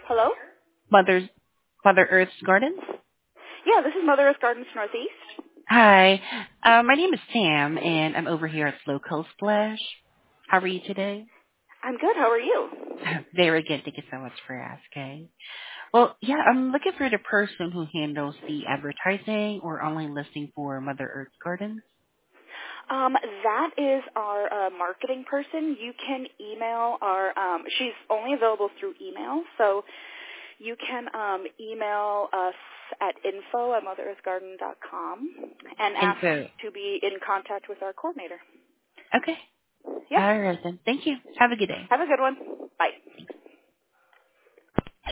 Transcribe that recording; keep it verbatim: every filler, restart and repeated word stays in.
Hello? Mother's Mother Earth's Gardens. Yeah, this is Mother Earth Gardens Northeast. Hi, uh, my name is Sam, and I'm over here at Slow Coast Splash. How are you today? I'm good. How are you? Very good. Thank you so much for asking. Well, yeah, I'm looking for the person who handles the advertising or online listing for Mother Earth's Gardens. Um, that is our uh, marketing person. You can email our, um, she's only available through email, so you can um, email us at info at mother earth garden dot com and And ask so, to be in contact with our coordinator. okay. Yeah. All right then. Thank you. Have a good day. Have a good one. Bye.